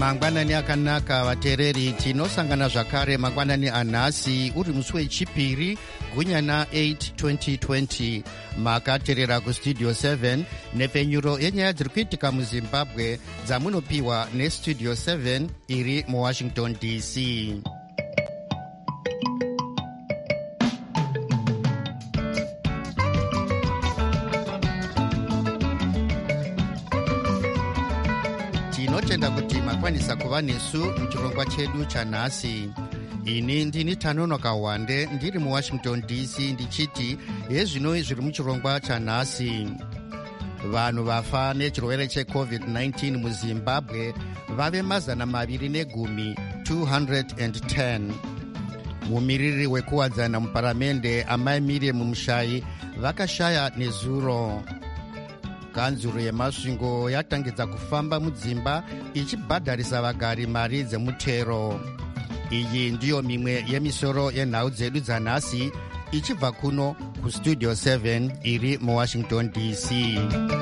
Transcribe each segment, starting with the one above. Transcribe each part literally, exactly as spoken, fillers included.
mangwanani akanaka vateereri, tinosangana zvakare mangwanani anhasi uri musi wechipiri gunyana eight twenty twenty. makateerera kustudio seven nepfenyuro yenyaya dziri kuitika muzimbabwe dzamunopiwa nestudio seven iri muwashington D C. tinotenda kuti makwanisa kuva nesu muchirongwa chedu chanhasi. ini ndini Tanonoka Wande ndiri muwashington D C ndichiti hezvino zviri muchirongwa chanhasi. vanhu vafa nechirwere checovid nineteen muzimbabwe vave mazana maviri negumi two hundred ten. mumiriri wekuwadzana muparamende amai Miriam Mushai vakashaya nezuro. ganzuro yemasvingo yatangidza kufamba mudzimba ichibhadharisa vagari mari dzemutero. iyi ndiyo mimwe yemisoro yenhau dzedu dzanhasi ichibva kuno kustudio seven iri muwashington D C.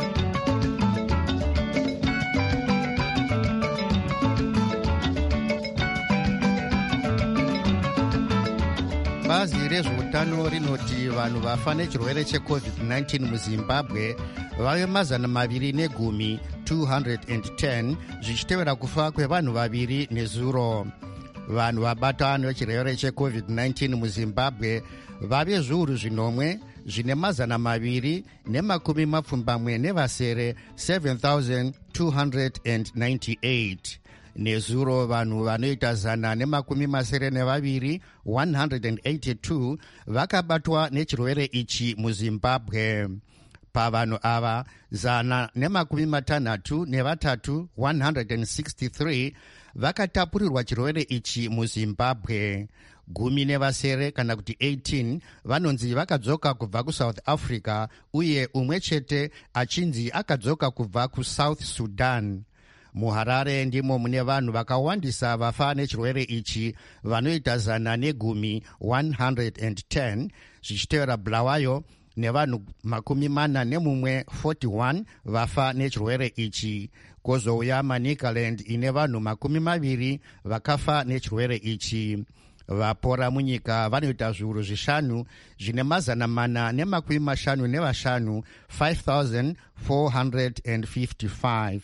bazi rezveutano rinoti vanhu vafa nechirwere checovid nineteen muzimbabwe vave mazana maviri negumi two hundred ten, zvichitevera kufa kwevanhu vaviri nezuro. vanhu vabata nechirwere checovid nineteen muzimbabwe vave zviuru zvinomwe zvine mazana maviri nemakumi mapfumbamwe nevasere seven thousand two hundred ninety-eight. nezuro vanhu vanoita zana nemakumi masere nevaviri one hundred eighty-two vakabatwa nechirwere ichi muzimbabwe. pavanhu ava zana nemakumi matanhatu nevatatu one hundred sixty-three vakatapurirwa chirwere ichi muzimbabwe. gumi nevasere kana kuti eighteen vanonzi vakadzoka kubva kusouth africa uye umwe chete achinzi akadzoka kubva kusouth sudan. muharare ndimo mune vanhu vakawandisa vafa nechirwere ichi vanoita zana negumi one hundred ten, zvichitevera bulawayo nevanhu makumi mana nemumwe forty-one vafa nechirwere ichi. kwozouya manicaland ine vanhu makumi maviri vakafa nechirwere ichi. vapora munyika vanoita zviuru zvishanu zvine mazana mana nemakumi mashanu nevashanu five thousand four hundred fifty-five.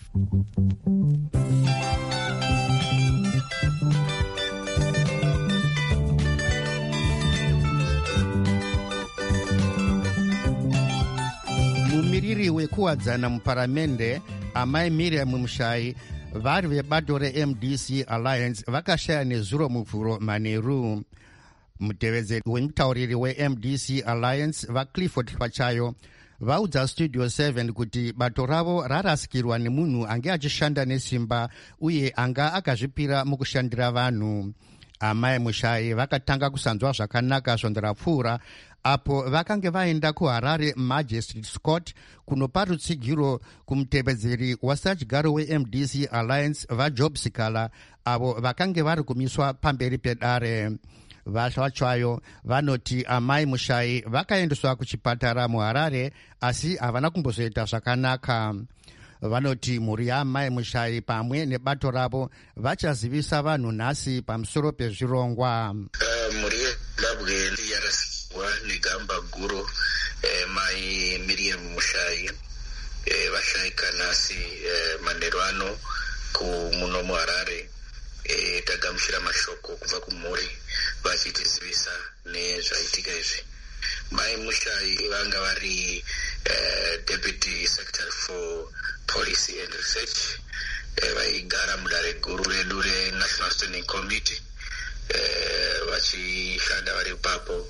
mumiriri wekuwadzana muparamende amai Miriam Mushai vari vebato reM D C Alliance vakashaya nezuro muvhuro manheru. mutevedzeri wemutauriri weM D C Alliance vaClifford Pachayo vaudza studio seven kuti bato ravo rarasikirwa nemunhu ange achishanda nesimba uye anga akazvipira mukushandira vanhu. amai Mushai vakatanga kusanzwa zvakanaka svondo rapfuura apo vakange vaenda kuharare Magistrates Court kunopa rutsigiro kumutevedzeri wasachigaro weM D C Alliance vaJob Sikala avo vakange vari kumiswa pamberi pedare. vachayo vanoti amai Mushai vakaendeswa kuchipatara muharare asi havana kumbozoita zvakanaka. vanoti mhuri yaamai Mushai pamwe nebato ravo vachazivisa vanhu nhasi pamusoro pezvirongwa. uh, mhuri yezimbabwe yarasikirwa negamba guru eh, mai Miriam Mushai eh, vashayika nhasi eh, manheru ano kumuno muharare. eh, tagamuchira mashoko kubva kumhuri vachitizivisa nezvaitika izvi. mai Mushai vanga vari uh, deputy secretary for policy and research eh, vaigara mudare guru redu renational standing committee eh, vachishanda vari ipapo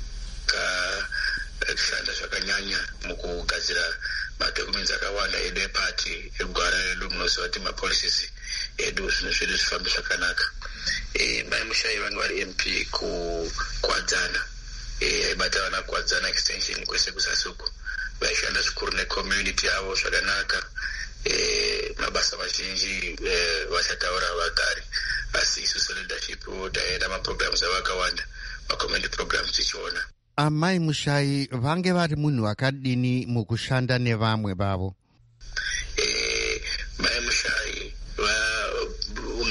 kashanda zvakanyanya mukugadzira madokuments akawanda edu epati egwara redu. munoziva kuti mapolicies edu zvinhu zvedu zvifambe zvakanaka. eh, mai Mushai vanga vari M P kukwadzana aibata vana kukwadzana extension kwese kusasuku. vaishanda zvikuru necommunity yavo zvakanaka. E, mabasa mazhinji e, vachataura vagari asi isusu leadership taenda maprograms avakawanda macommunity programs tichiona. amai Mushai vange vari munhu wakadini mukushanda nevamwe vavo? e, mai Mushai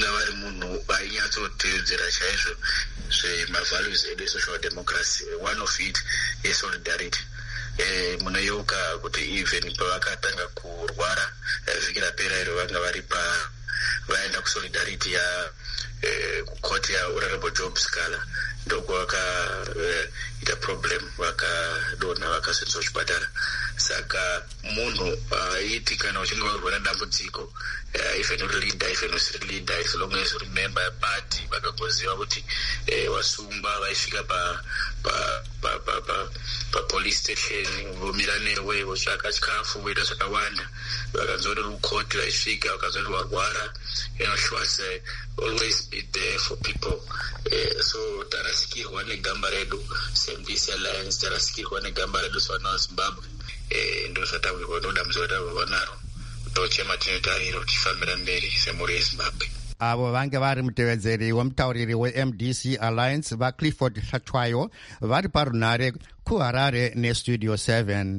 kutedzera chaizvo zvemavalues edu esocial democracy. One of it is solidarity. Eh, munoyeuka kuti even pavakatanga kurwara vhiki rapera iro vanga vari pa vaenda kusolidarity ya eh, kukoti ya Honorable Job Scala ndoko vakaita uh, problem vakadonha vakasendiswa kuchipatara. Saka munhu aiti uh, kana uchinge warwara dambudziko uh, even uri leader even usiri leader as long as remember party vakagoziva kuti eh, wasungwa vaisvika pa pa pa pa pa, pa police station vomira newe votsvaka chikafu voita zvakawanda vakanzori rukoti vaisvika vakanzori warwara. You know, she was uh, always be there for people. Uh, so tarasikirwa negamba redu Sembisi Alliance, tarasikirwa negamba redu Swana Zimbabwe. Uh, ndo zvatawirwa nodambudziko ratawirwa naro tochema tinotariro tifambira mberi semhuri yeZimbabwe. Avo vange vari mutevedzeri wemutauriri we-M D C Alliance vaClifford Hlatshwayo vari parunhare kuHarare neStudio seven.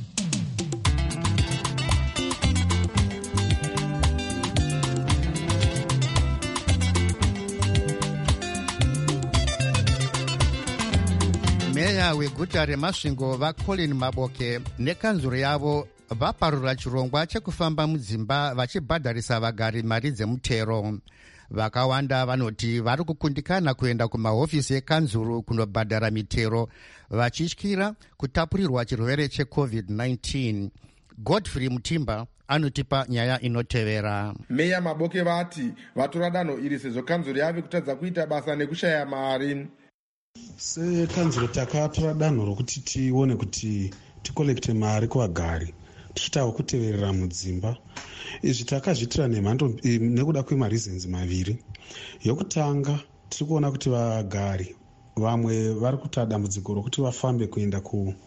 Meya weguta reMasvingo vaColin Maboke nekanzuro yavo vaparura chirongwa chekufamba mudzimba vachibhadharisa vagari mari dzemutero. Vakawanda vanoti vari kukundikana kuenda kumahofisi ekanzuru kunobhadhara mitero vachityira kutapurirwa chirwere checovid nineteen. Godfrey Mutimba anotipa nyaya inotevera. Meya Maboke vati vatora danho iri sezvo kanzuro yave kutadza kuita basa nekushaya mari. Sekanzuro takatora danho rokuti tione kuti tikolekte mari kuvagari tichitawo kuteverera mudzimba. Izvi takazviitira nemhando nekuda kwemareasons maviri. Yokutanga tiri kuona kuti vagari vamwe vari kuita dambudziko rokuti vafambe kuenda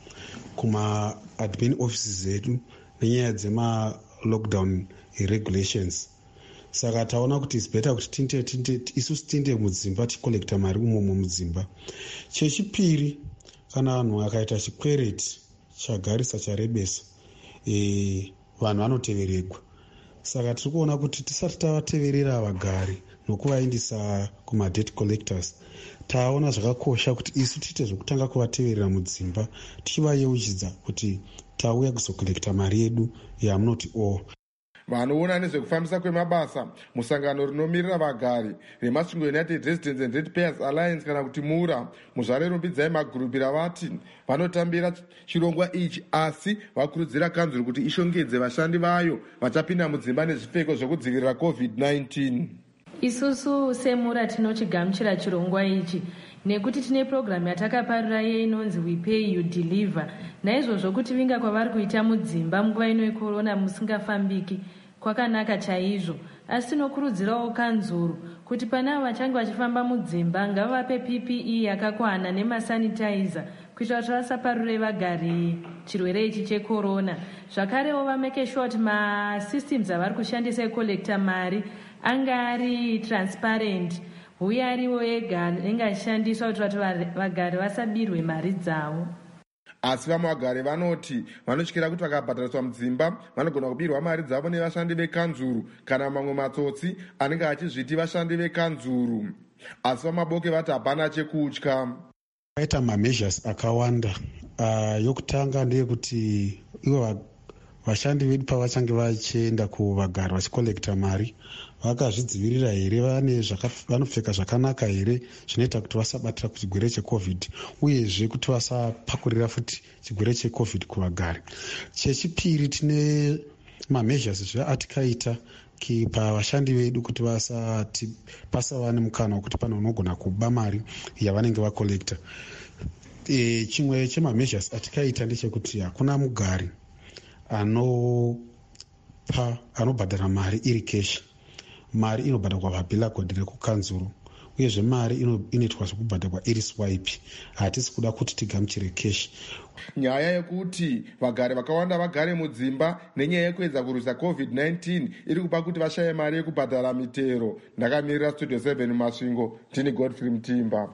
kuma admin offices edu nenyaya dzema lockdown regulations. Saka taona kuti it's better kuti tinde tinde isusu tinde mudzimba tikolekta mari umomo mudzimba. Chechipiri, kana vanhu akaita chikwereti chagarisa charebesa e, vanhu vanoteveregwa. Saka tiri kuona kuti tisati tavateverera vagari nokuvaindisa kuma-debt collectors, taona zvakakosha kuti isu tiite zvokutanga kuvateverera mudzimba tichivayeuchidza kuti tauya kuzokolekta mari yedu yamunoti o. Vanoona nezvekufambisa kwemabasa musangano rinomirira vagari reMasvingo United Residents and Ratepayers Alliance kana kuti MURA muzvare rumbidzai magurupi ravati vanotambira chirongwa ichi, asi vakurudzira kanzuro kuti ishongedze vashandi vayo vachapinda mudzimba nezvipfeko zvokudzivirira covid nineteen. Isusu semura tinochigamuchira chirongwa ichi nekuti tine programu yatakaparira inonzi We Pay You Deliver. Naizvozvo kuti vinga kwavari kuita mudzimba munguva ino yekorona musingafambiki kwakanaka chaizvo, asi tinokurudzirawo kanzuro kuti pana vachange vachifamba mudzimba ngavape P P E yakakwana nemasanitizer kuitira kuti vasaparure vagari chirwere ichi chekorona. Zvakarewo vameke sure kuti masystems avari kushandisa ekolekta mari anga ari transparent uye ariwo ega anenge achishandiswa kuti vagari vasabirwe mari dzavo. Asi vamwe vagari vanoti vanotyira kuti vakabhadhariswa mudzimba vanogona kubirwa mari dzavo nevashandi vekanzuru kana mamwe matsotsi anenge achizviti vashandi vekanzuru. Asi vaMaboke vati hapana chekutya. Paita mameasures akawanda. Uh, yokutanga ndeyekuti ivo vashandi vedu pavachange vachienda kuvagari vachikolekta mari vakazvidzivirira here, vane vanopfeka zvakanaka here zvinoita kuti vasabatira kuchigwere checovid uyezve kuti vasapakurira futi chigwere checovid kuvagari. Chechipiri, tine mameasures zveatikaita pavashandi vedu kuti vasati pasava nemukana wekuti pano unogona kuba mari yavanenge vakolekta. E, chimwe chemameasures atikaita ndechekuti hakuna mugari anopa anobhadhara mari iri keshi. Mari inobhadharwa pabhilagodi rekukanzuru uyezve mari inoitwa zvekubhadharwa iri swipe. Hatisi kuda kuti tigamuchire keshi. Nyaya yekuti vagari vakawanda vagare mudzimba nenyaya yekuedza kurwisa covid nineteen iri kupa kuti vashaye mari yekubhadhara mitero. Ndakamirira Studio seven Masvingo, tini Godfrey Mutimba.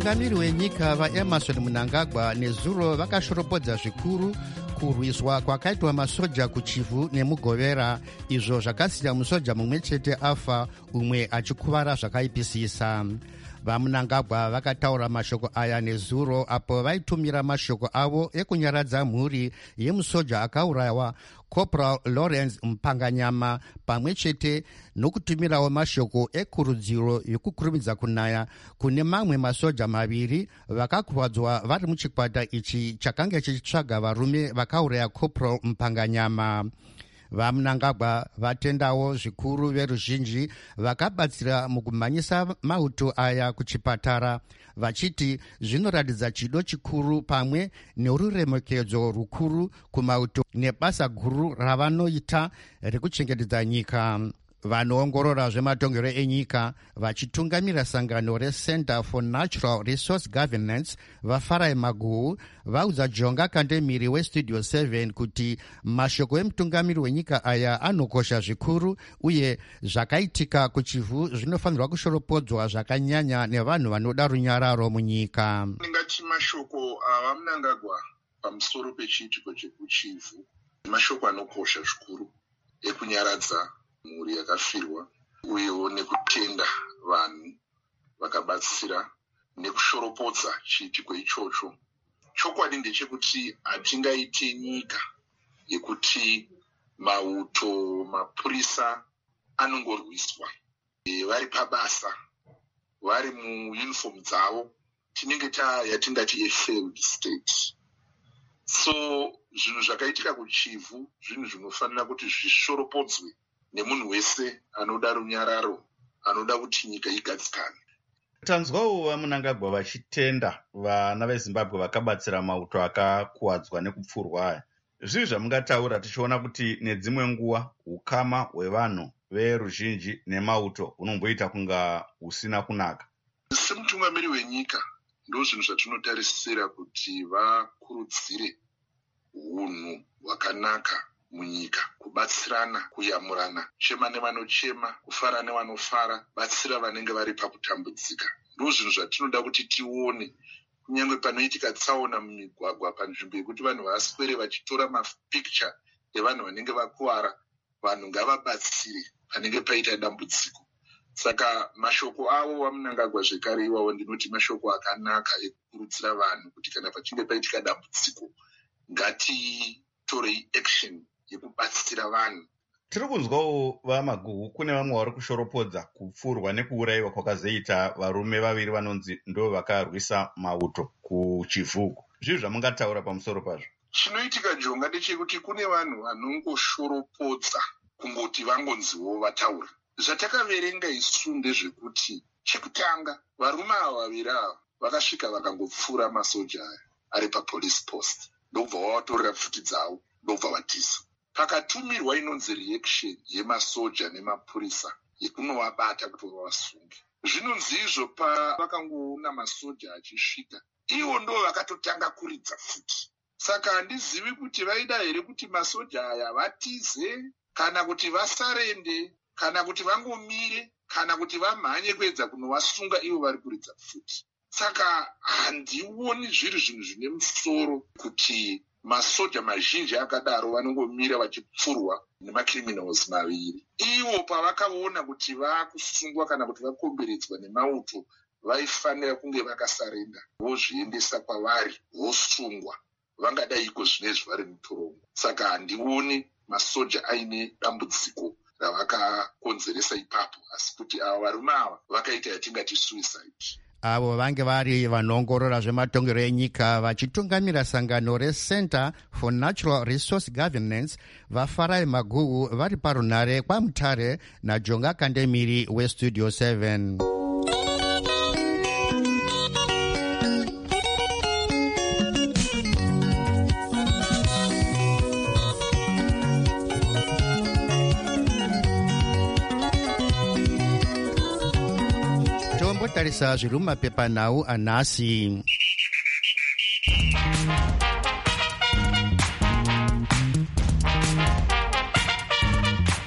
vatungamiri wenyika vaemerson mnangagwa nezuro vakashoropodza zvikuru kurwiswa kwakaitwa masoja kuchivu nemugovera, izvo zvakasiya musoja mumwe chete afa, umwe achikuvara zvakaipisisa. vamunangagwa vakataura mashoko aya nezuro apo vaitumira mashoko avo ekunyaradza mhuri yemusoja akaurayiwa Corporal Lawrence Mpanganyama, pamwe chete nokutumirawo mashoko ekurudziro yokukurumidza kunaya kune mamwe masoja maviri vakakuvadzwa vari muchikwata ichi chakanga chichitsvaga varume vakauraya Corporal Mpanganyama. vamunangagwa vatendawo zvikuru veruzhinji vakabatsira mukumhanyisa mauto aya kuchipatara, vachiti zvinoratidza chido chikuru pamwe neruremekedzo rukuru kumauto nebasa guru ravanoita rekuchengetedza nyika. vanoongorora zvematongero enyika vachitungamira sangano reCenter for Natural Resource Governance vafarai maguhu vaudza Jonga Kandemiri westudio seven kuti mashoko emutungamiri wenyika aya anokosha zvikuru uye zvakaitika kuchivu zvinofanirwa kushoropodzwa zvakanyanya nevanhu vanoda runyararo munyika. Ndingati mashoko avamunangagwa pamusoro pechiitiko chekuchivu mashoko anokosha zvikuru ekunyaradza mhuri yakafirwa uyewo nekutenda vanhu vakabatsira nekushoropodza chiitiko ichocho. Chokwadi ndechekuti hatingaite nyika yekuti mauto mapurisa anongorwiswa e, vari pabasa vari muuniform dzavo, tinenge yatingati a failed state. So zvinhu zvakaitika kuchivu zvinhu zvinofanira kuti zvishoropodzwe nemunhu wese anoda runyararo, anoda kuti nyika igadzikane. Tanzwawo vamunangagwa vachitenda vana veZimbabwe vakabatsira mauto akakuwadzwa nekupfurwa aya. Zvizvi zvamungataura tichiona kuti nedzimwe nguva ukama hwevanhu veruzhinji nemauto hunomboita kunga husina kunaka. Semutungamiri wenyika ndo zvinhu zvatinotarisira kuti vakurudzire hunhu hwakanaka munyika, kubatsirana, kuyamurana, chema nevanochema, kufara nevanofara, batsira vanenge vari pakutambudzika. Ndo zvinhu zvatinoda kuti tione, kunyange panoitika tsaona mumigwagwa panzvimbo yekuti vanhu vaswere vachitora mapicture evanhu vanenge vakuwara, vanhu ngavabatsire panenge paita dambudziko. Saka mashoko avo vamunangagwa zvekare iwawo ndinoti mashoko akanaka ekukurudzira vanhu kuti kana pachinge paitika dambudziko ngatitorei action yekubatsira vanhu. Tiri kunzwawo vamaguhu kune vamwe vari kushoropodza kupfurwa nekuurayiwa kwakazoita varume vaviri vanonzi ndo vakarwisa mauto kuchivuku. Zvizvi zvamungataura pamusoro pazvo? Chinoitika Jonga ndechekuti kune vanhu vanongoshoropodza kungoti vangonziwo vataura. Zvatakaverenga isu ndezvekuti chekutanga varume ava vaviri ava vakasvika vakangopfura masoja aya ari papolice post, ndobva vavatorera pfuti dzavo ndobva vatiza. Pakatumirwa inonzi reaction yemasoja nemapurisa yekunovabata kuti vavasunge. Zvinonzi izvo pavakangoona masoja achisvika ivo ndo vakatotanga kuridza futi. Saka handizivi kuti vaida here kuti masoja aya vatize kana kuti vasarende kana kuti vangomire kana kuti vamhanye kuedza kunovasunga ivo vari kuridza futi. Saka handioni zviri zvinhu zvine musoro kuti masoja mazhinji akadaro vanongomira vachipfurwa nemacriminals maviri. Ivo pavakaona kuti vakusungwa kana kuti vakomberedzwa nemauto vaifanira kunge vakasarenda, vozviendesa kwavari, vosungwa. Vangadaiko zvinezvi vari mutorongo. Saka handioni masoja aine dambudziko ravakakonzeresa ipapo, asi kuti ava varume ava vakaita yatingati suicide. Avo vange vari vanoongorora zvematongero enyika vachitungamira sangano reCenter for Natural Resource Governance vafarai maguhu vari parunhare kwaMutare naJonga Kandemiri westudio seven. Tarisa zviri mumapepanhau anhasi.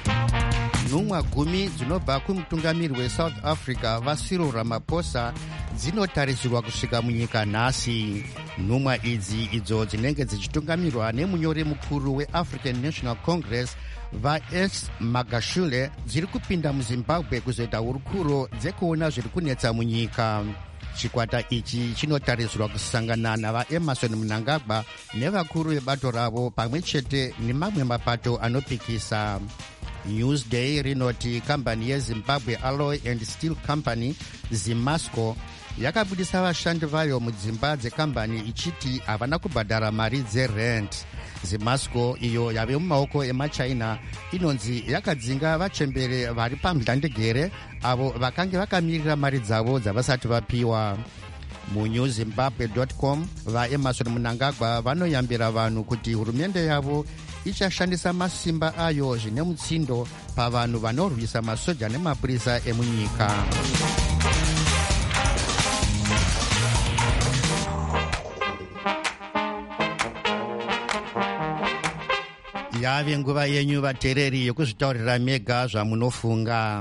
nhumwa gumi dzinobva kumutungamiri weSouth Africa vaCyril Ramaphosa dzinotarisirwa kusvika munyika nhasi. Nhumwa idzi idzo dzinenge dzichitungamirwa nemunyori mukuru weAfrican National Congress vaS Magashule dziri kupinda muzimbabwe kuzoita hurukuro dzekuona zviri kunetsa munyika. Chikwata ichi chinotarisirwa kusangana navaEmerson Mnangagwa nevakuru vebato ravo pamwe chete nemamwe mapato anopikisa. Newsday rinoti kambani yeZimbabwe Alloy and Steel Company Zimasco yakabudisa vashandi vayo mudzimba dzekambani ichiti havana kubhadhara mari dzerent. Zimasco iyo yave mumaoko emachina inonzi yakadzinga vachembere vari pamhlandegere avo vakange vakamirira mari dzavo dzavasati vapiwa. Mu Zimbabwe dot com vaEmerson Mnangagwa vanoyambira vanhu kuti hurumende yavo ichashandisa masimba ayo zvine mutsindo pavanhu vanorwisa masoja nemapurisa emunyika. Yave nguva yenyu vateereri yekuzvitaurira mega zvamunofunga.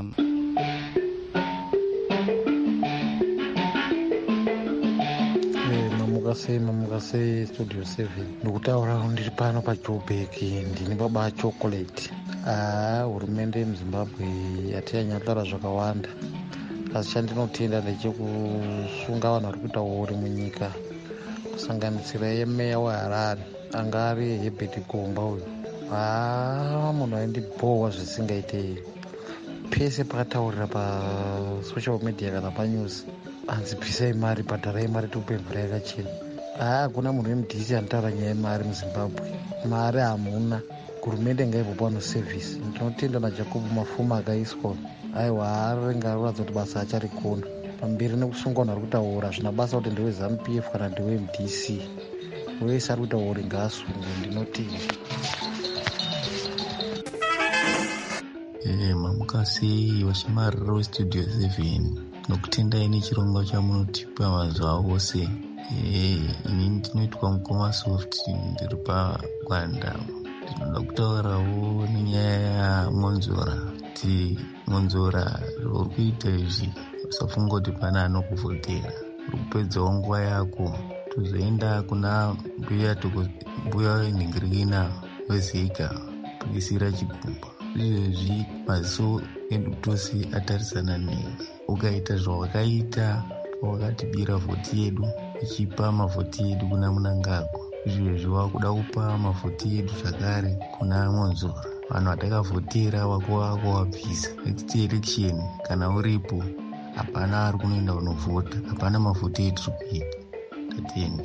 Mamukasei mamukasei studio seven ndikutaura ndiri pano paJoburg ndini baba chocolate. Ah, hurumende yemuZimbabwe yatiyanyatara zvakawanda, asi chandinotenda ndechekusunga vanhu vari kuita uri munyika, kusanganisira yemeya weHarare anga ari Herbert Gomba uyu. Ah, munhu aindibhowa zvisingaitei pese pakataurira pasocial media kana panews anzi bvisai mari, bhadharai mari tiupe mvura yakachena. Ah, hakuna munhu wemudhisi anotaura nyaya yemari muZimbabwe. Mari hamuna, hurumende ngaibve pano service. Ndinotenda naJacob Mafuma akaiswa, aiwa arenga aratidza kuti basa acharikona pamberi nekusunga vanhu vari kutaura zvina basa kuti ndewe ZANU-P F kana ndewe M D C, wese ari kutaura ngaasungwe. Ndinotenda. Eh, mamukasei vachimarira westudio seven nokutendai nechirongwa chamunotipa mazuva ose. Eh, ini ndinoitwa mukomasoft, ndiri paGwanda. Ndinoda kutaurawo nenyaya yaMonzora, kuti Monzora uri kuita izvi usafunga kuti pana anokuvhotera, uri kupedzawo nguva yako tozoenda kuna mbuya mbuya wenhingirikina weZika pikisira chigumba. Izvezvi maziso edu tose atarisana newe. Ukaita zvawakaita wakatibira vhoti yedu, ichipa mavhoti yedu kuna Mnangagwa, izvezvi wakuda kupa mavhoti yedu zvakare kuna Monzora. Vanhu vatakavhotera wako wako wabvisa. Next election kana uripo hapana ari kunoenda kunovhota, hapana mavhoti edu tikuita. Tatenda.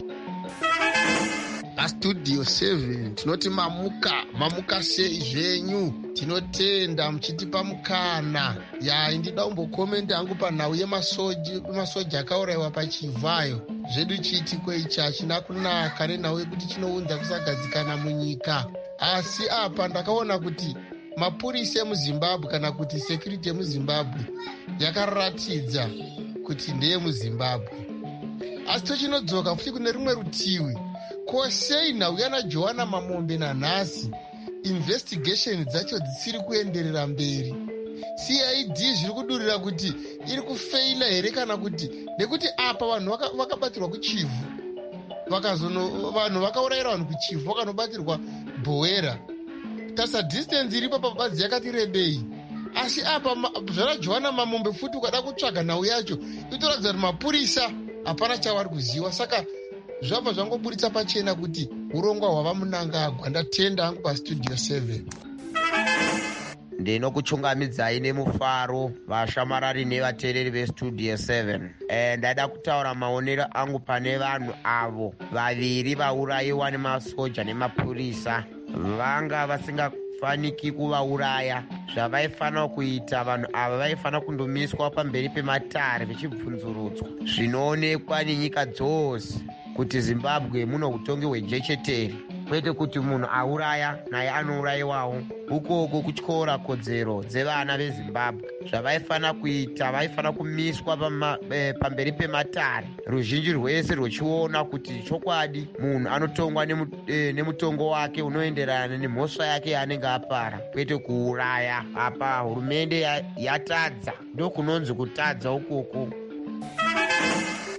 Studio seven tinoti mamuka mamuka sei zvenyu, tinotenda muchitipa mukana. Ya ndida kumbokomenda hangu panhau yemasoja masoja akaurayiwa paChivhayo. Zvedu chiitiko ichi hachina kunaka nenhau yekuti chinounza kusagadzikana munyika. Asi apa ndakaona kuti mapurisa emuZimbabwe kana kuti security yemuZimbabwe yakaratidza kuti ndeye muZimbabwe. Asi tochinodzoka futi kune rumwe rutivi, kosei nhau yana Joanna Mamombe nanhasi investigation dzacho dzisiri kuenderera mberi. C I D zviri kudurira kuti iri kufeila here kana kuti nekuti apa vanhu vakabatirwa kuChivhu, vakazono vanhu vakaurayira vanhu kuChivhu vakanobatirwa Bhowera. Tasa distance iripo pabazi yakati rebei. Asi apa zvara Joanna Mamombe futi ukada kutsvaga nhau yacho itoratidza kuti mapurisa hapana chavari kuziva. Saka zvabva zvangoburitsa pachena kuti urongwa hwava Mnangagwa. Ndatenda hangu pastudio seven. Ndinokuchungamidzai nemufaro vashamarari nevateereri vestudio seven. E, ndada kutaura maonero angu pane vanhu avo vaviri vaurayiwa nemasoja nemapurisa. Vanga vasingafaniki kuvauraya. Zvavaifanira kuita vanhu ava vaifanira kundomiswa pamberi pematare vechibvunzurudzwa. Zvinoonekwa nenyika dzose kuti Zimbabwe muno utongi hwejecheteri, kwete kuti munhu auraya naye anourayiwawo. Ukoko kutyora kodzero dzevana veZimbabwe. Zvavaifanira kuita, vaifanira kumiswa pama, e, pamberi pematare, ruzhinji rwese rwechiona kuti chokwadi munhu anotongwa nemu, e, nemutongo wake unoenderana nemhosva yake yaanenge apara, kwete kuuraya. Apa hurumende yatadza, ndokunonzi kutadza ukoko.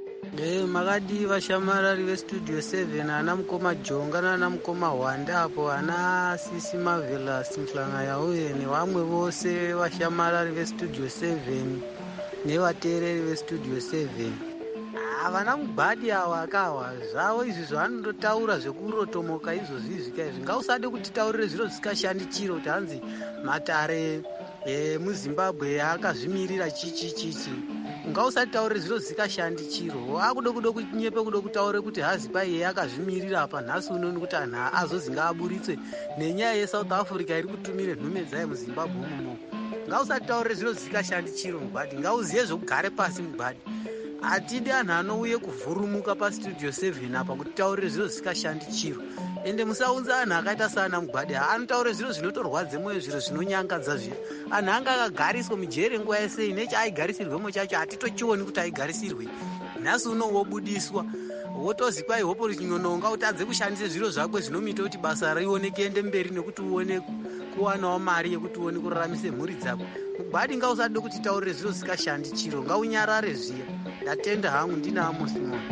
Eh, makadi vashamarari vestudio seven ana mukoma jonga nana mukoma wanda apo ana sisi marvelous mhlanga yauye nevamwe vose vashamarari vestudio seven nevateereri vestudio seven. Havana mugwadi ava akawa zvavo izvi zvavanondotaura zvekurotomoka izvozvizvika izvi ngausade kutitaurire zviro zvisikashandi chiro kuti hanzi matare emuzimbabwe akazvimirira chichi chichi. Ngausataurire zviro zvisikashandi chiro akude kude kunyepe kude kutaure kuti hazi paiye akazvimirira apa nhasi unoni kuti anhu azozi ngaaburitse nenyaya yeSouth Africa iri kutumire nhume dzayo muzimbabwe umomo. Ngausataurire zviro zvisikashandi chiro mugwadi, ngauziye zvekugare pasi mugwadi. Atidi anhu anouye kuvhurumuka pastudio seven apa kuti taurire zviro zvisikashandi chiro. Ende musaunza anhu akaita sana mugwadi anotaure zviro zvinotorwadze mwoyo, zviro zvinonyangadza zviro. Anhu anga akagariswa mujere nguva yese nechi aigarisirwemo chacho hatitochioni kuti aigarisirwe. Nhasi uno wobudiswa wotozi kwai hopo richinononga utadze kushandise zviro zvakwe zvinomita kuti basa rione kuende mberi nekuti uone kuwanawo mari yekuti uone kuraramise mhuri dzako. Mugwadi ngausade kuti taurire zviro zvisikashandi chiro, ngaunyarare zviya. Ndatenda hangu ndina Amos Moyo.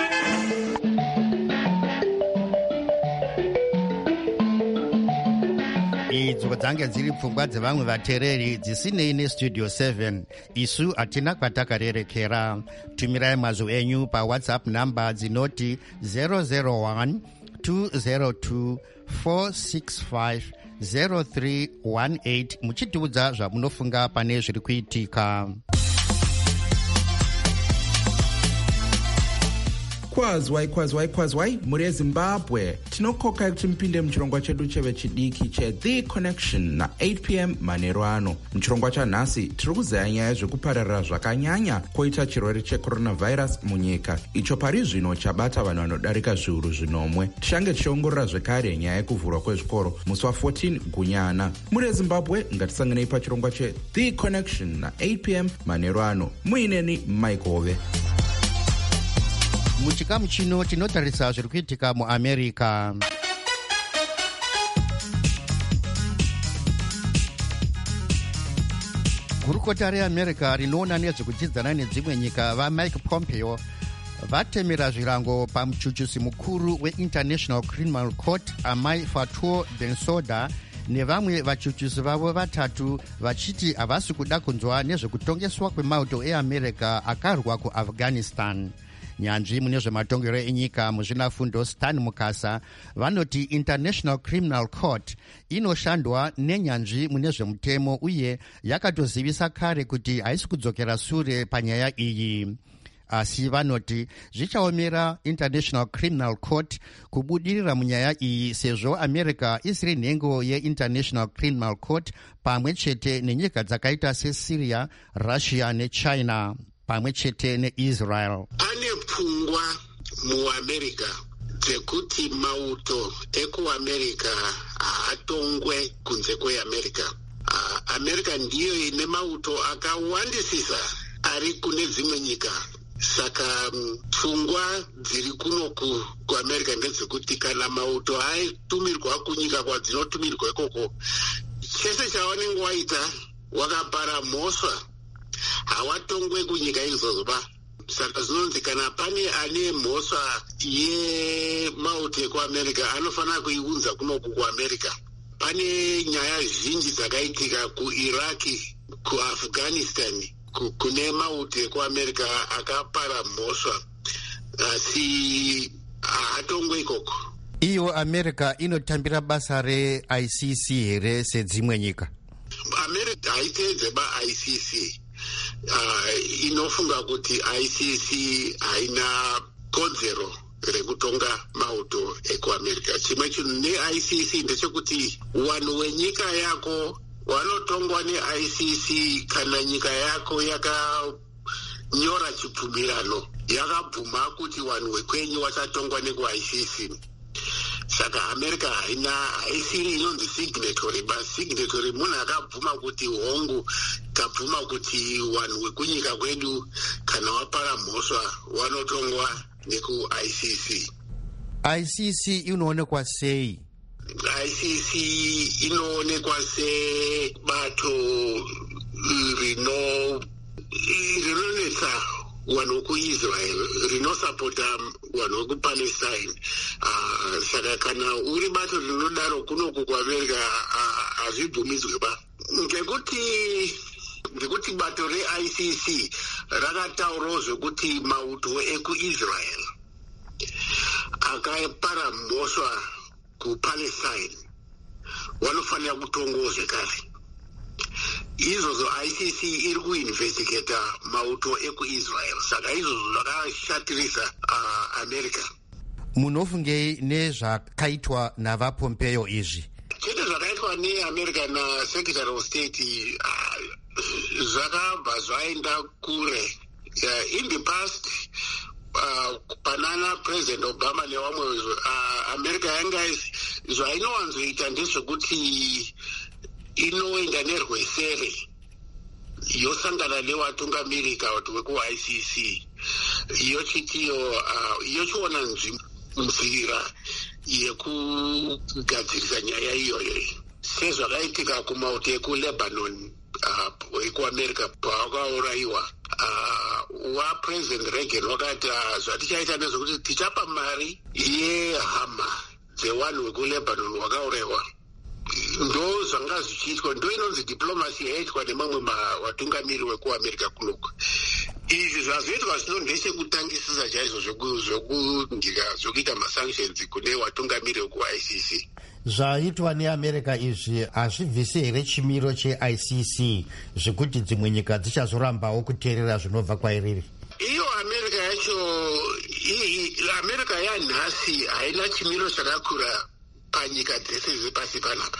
idzo dzange dziri pfungwa dzevamwe vateereri dzisinei nestudio seven. Isu hatina kwatakarerekera. Tumirai mazwi enyu pawhatsapp namba dzinoti zero zero one two zero two four six five zero three one eight muchitiudza zvamunofunga pane zviri kuitika. kwazwai kwazwai kwazwai muri ezimbabwe tinokoka kuti mupinde muchirongwa chedu cheve chidiki cheThe Connection na-eight p m manheru ano. Muchirongwa chanhasi tiri kuzaya nyaya zvekupararira zvakanyanya koita chirwere cheCoronavirus munyika, icho pari zvino chabata vanhu vanodarika zviuru zvinomwe. Tichange tichiongorora zvekare nyaya yekuvhurwa kwezvikoro musi wa14 gunyana. Muri ezimbabwe ngatisanganei pachirongwa cheThe Connection na-eight p m manheru ano. Muineni Mike Hove. Muchikamu chino tinotarisa zviri kuitika muAmerica. Gurukota reAmerica rinoona nezvekudzidzana nedzimwe nyika vaMike Pompeo vatemera zvirango pamuchuchusi mukuru weInternational Criminal Court Amai Fatuo Bensouda nevamwe vachuchusi vavo vatatu vachiti havasi kuda kunzwa nezvekutongeswa kwemauto eAmerica akarwa kuAfghanistan. Nyanzvi mune zvematongero enyika muzvinafundo Stan Mukasa vanoti International Criminal Court inoshandwa nenyanzvi mune zvemutemo uye yakatozivisa kare kuti haisi kudzokera sure panyaya iyi. Asi vanoti zvichaomera International Criminal Court kubudirira munyaya iyi sezvo America isiri nhengo yeInternational Criminal Court pamwe chete nenyika dzakaita seSyria, Russia neChina pamwe chete neIsrael. Ane pfungwa muAmerica dzekuti mauto ekuAmerica haatongwe kunze kweAmerica. Uh, America ndiyo ine mauto akawandisisa ari kune dzimwe nyika. Saka pfungwa dziri kuno kuAmerica ndedzekuti kana mauto aitumirwa kunyika kwadzinotumirwa ikoko, chese chawanenge waita wakapara mhosva hawatongwe kunyika izvozvo ba. Saka zvinonzi kana pane ane mhosva yemauto ekuAmerica anofanira kuiunza kunoku kuAmerica. Pane nyaya zhinji dzakaitika kuIraki, kuAfghanistan kune mauto ekuAmerica akapara mhosva asi haatongwe ikoko. Iyo America inotambira basa reI C C here sedzimwe nyika? America haiteedze baI C C. Uh, inofunga kuti I C C haina kodzero rekutonga mauto ekuAmerica. Chimwe chinhu neI C C ndechekuti vanhu wenyika yako vanotongwa neI C C kana nyika yako yakanyora chibvumirano yakabvuma kuti vanhu wekwenyu vachatongwa nekuI C C. Saka America haina haisiri inonzi signatory, basi signatory munhu akabvuma kuti hongu kabvuma kuti vanhu vekunyika kwedu kana wapara mhosva vanotongwa nekuI C C. I C C inoonekwa sei? I C C inoonekwa sebato rino rinonetsa vanhu vekuisrael rinosapota vanhu vekupalestine. Uh, saka kana uri bato rinodaro kunoku kuamerica hazvibvumidzwe ba ngekuti ngekuti bato re-I C C rakataurawo zvekuti mauto ekuisrael akapara mhosva kupalestine vanofanira kutongowo zvekare. Izvozvo I C C iri kuinvestigata mauto ekuisrael, saka izvozvo zvakashatirisa uh, america. Munofungei nezvakaitwa navapompeo izvi? Chete zvakaitwa neamerica nasekretary of state uh, zvakabva zvaenda kure. Uh, in the past uh, panana president Obama nevamwe uh, america yanga zvainowanzoita ndezvekuti inoenda nerwesere yosangana nevatungamiri kuti weku-I C C yochitiyo uh, yochiona nzira yekugadzirisa nyaya iyoyo sezvakaitika kumauto ekuLebanon uh, ekuamerica pavakaurayiwa. Uh, wapresident Reagan wakati uh, zvatichaita ndezvekuti tichapa mari yehama dzevanhu vekuLebanon wakaurayiwa. Ndo zvanga zvichiitwa, ndo inonzi diplomasi yaitwa nemamwe vatungamiri vekuamerica kunoku. Izvi zvazoitwa zvino ndechekutangisisa chaizvo zvokuita masanctions kune vatungamiri veku-I C C. Zvaitwa neamerica izvi hazvibvisi here chimiro che-I C C zvekuti dzimwe nyika dzichazorambawo kuteerera zvinobva kwairiri? Iyo america yacho, america yanhasi haina chimiro chakakura panyika dzese dzepasi panapa.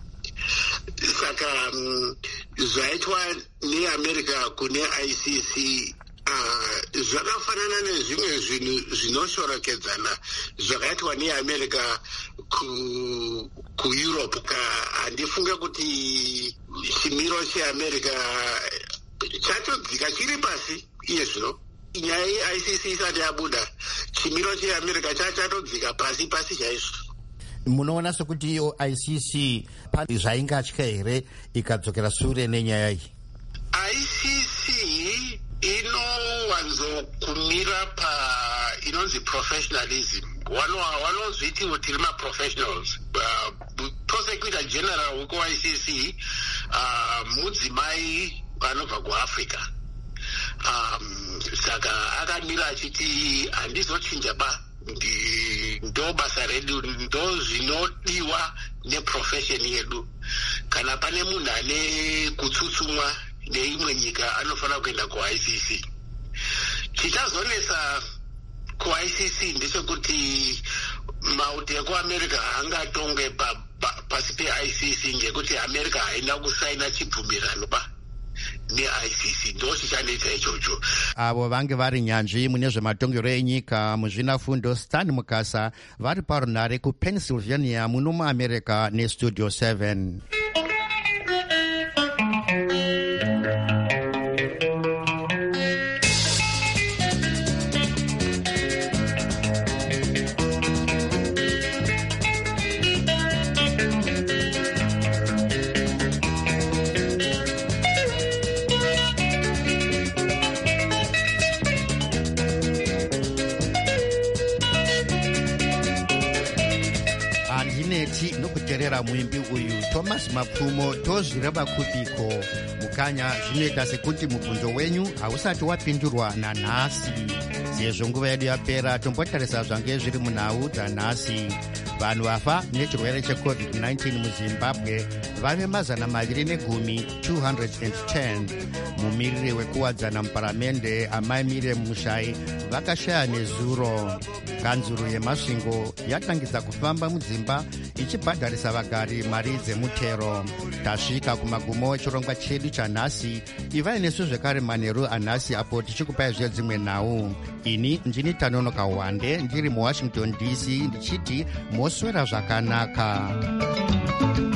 Saka um, zvaitwa neamerica kune I C C uh, zvakafanana nezvimwe zvinhu zvinoshorokedzana zvakaitwa neamerica ku, kueurope. Handifunge kuti chimiro cheamerica chatodzika chiri pasi iye zvino. Nyaya ye-I C C isati yabuda, chimiro cheamerica chatodzika pasi pasi chaizvo. Munoona sekuti iyo I C C zvaingatya here ikadzokera shure nenyaya iyi? I C C inowanzokumira pa inonzi professionalism. Vanozviti kuti ma-professionals. Uh, prosecutor general weku-I C C uh, mudzimai anobva kuAfrica. Um, saka akamira achiti handizochinja ba, ndo basa redu, ndo zvinodiwa neprofession yedu. Kana pane munhu ane kutsutsumwa neimwe nyika anofanira kuenda ku-I C C. Chichazonesa ku-I C C ndechekuti mauto ekuamerica angatonge pa, pa, pasi pe-I C C ngekuti america haina kusaina chibvumirano ba ne-I C C. Ndo chichanetsa ichocho. Avo vange vari nyanzvi mune zvematongero enyika muzvinafundo Stan Mukasa vari parunare kuPennsylvania muno muamerica nestudio seven. Nokuteerera muimbi uyu Thomas Mapfumo tozvireva kupiko mukanya zvinoita sekuti mubvunzo wenyu hausati wapindurwa nanhasi. Sezvo nguva yedu yapera tombotarisa zvange zviri munhau dzanhasi. Vanhu vafa nechirwere checovid nineteen muZimbabwe vave mazana maviri negumi two hundred ten. Mumiriri wekuwadzana muparamende Amai Miriam Mushai vakashaya nezuro. Kanzuru yemasvingo yatangidza kufamba mudzimba ichibhadharisa vagari mari dzemutero. Tasvika kumagumo echirongwa chedu chanhasi. Ivai nesu zvekare manheru anhasi apo tichikupai zvedzimwe nhau. Ini ndini Tanonoka Wande ndiri muWashington D C ndichiti moswera zvakanaka.